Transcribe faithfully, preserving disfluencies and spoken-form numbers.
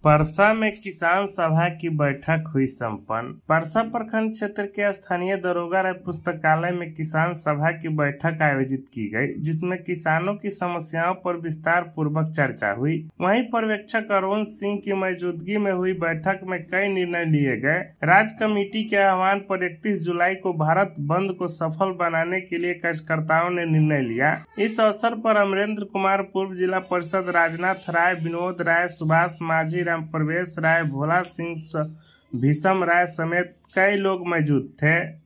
परसा में किसान सभा की बैठक हुई संपन्न। परसा प्रखंड क्षेत्र के स्थानीय दरोगा राय पुस्तकालय में किसान सभा की बैठक आयोजित की गई, जिसमें किसानों की समस्याओं पर विस्तार पूर्वक चर्चा हुई। वहीं पर्यवेक्षक अरुण सिंह की मौजूदगी में हुई बैठक में कई निर्णय लिए गए। राज्य कमेटी के आह्वान पर इकतीस जुलाई को भारत बंद को सफल बनाने के लिए कार्यकर्ताओं ने निर्णय लिया। इस अवसर पर अमरेंद्र कुमार, पूर्व जिला परिषद, राजनाथ राय, विनोद राय, सुभाष माझी, राम प्रवेश राय, भोला सिंह, भीषम राय समेत कई लोग मौजूद थे।